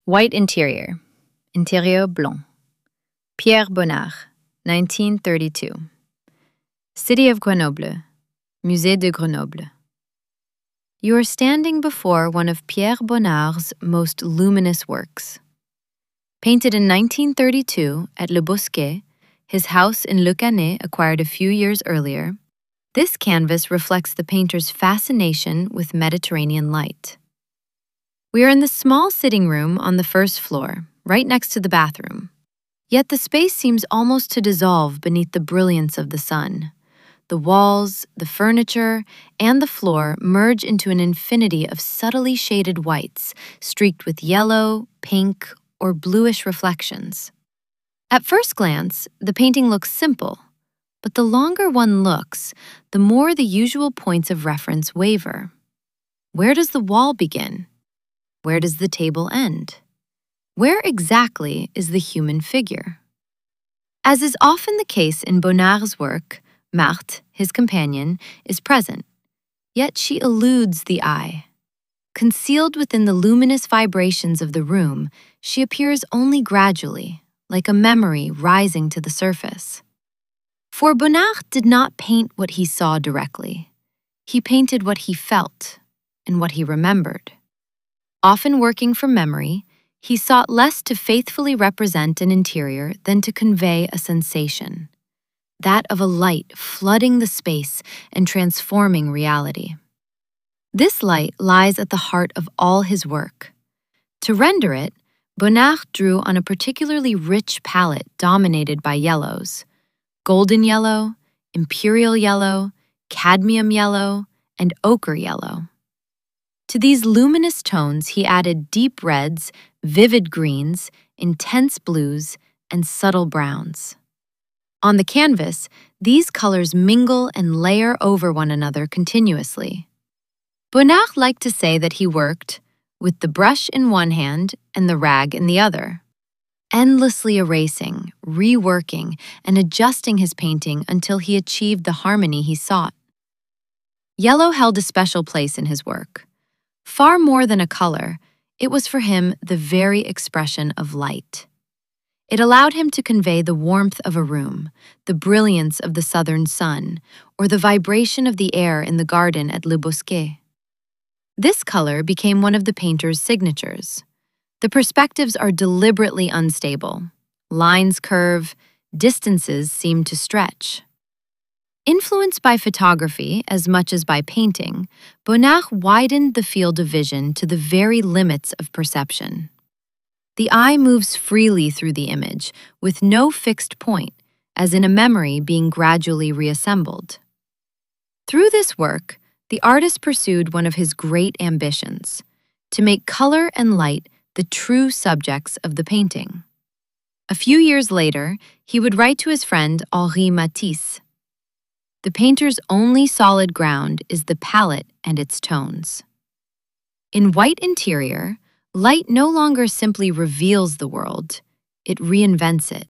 White interior, intérieur blanc. Pierre Bonnard, 1932. City of Grenoble, Musée de Grenoble. You are standing before one of Pierre Bonnard's most luminous works. Painted in 1932 at Le Bosquet, his house in Le Cannet acquired a few years earlier, this canvas reflects the painter's fascination with Mediterranean light. We are in the small sitting room on the first floor, right next to the bathroom. Yet the space seems almost to dissolve beneath the brilliance of the sun. The walls, the furniture, and the floor merge into an infinity of subtly shaded whites, streaked with yellow, pink, or bluish reflections. At first glance, the painting looks simple, but the longer one looks, the more the usual points of reference waver. Where does the wall begin? Where does the table end? Where exactly is the human figure? As is often the case in Bonnard's work, Marthe, his companion, is present, yet she eludes the eye. Concealed within the luminous vibrations of the room, she appears only gradually, like a memory rising to the surface. For Bonnard did not paint what he saw directly. He painted what he felt and what he remembered. Often working from memory, he sought less to faithfully represent an interior than to convey a sensation, that of a light flooding the space and transforming reality. This light lies at the heart of all his work. To render it, Bonnard drew on a particularly rich palette dominated by yellows: golden yellow, imperial yellow, cadmium yellow, and ochre yellow. To these luminous tones, he added deep reds, vivid greens, intense blues, and subtle browns. On the canvas, these colors mingle and layer over one another continuously. Bonnard liked to say that he worked with the brush in one hand and the rag in the other, endlessly erasing, reworking, and adjusting his painting until he achieved the harmony he sought. Yellow held a special place in his work. Far more than a color, it was for him the very expression of light. It allowed him to convey the warmth of a room, the brilliance of the southern sun, or the vibration of the air in the garden at Le Bosquet. This color became one of the painter's signatures. The perspectives are deliberately unstable. Lines curve, distances seem to stretch. Influenced by photography as much as by painting, Bonnard widened the field of vision to the very limits of perception. The eye moves freely through the image, with no fixed point, as in a memory being gradually reassembled. Through this work, the artist pursued one of his great ambitions: to make color and light the true subjects of the painting. A few years later, he would write to his friend Henri Matisse, "The painter's only solid ground is the palette and its tones." In White Interior, light no longer simply reveals the world, it reinvents it.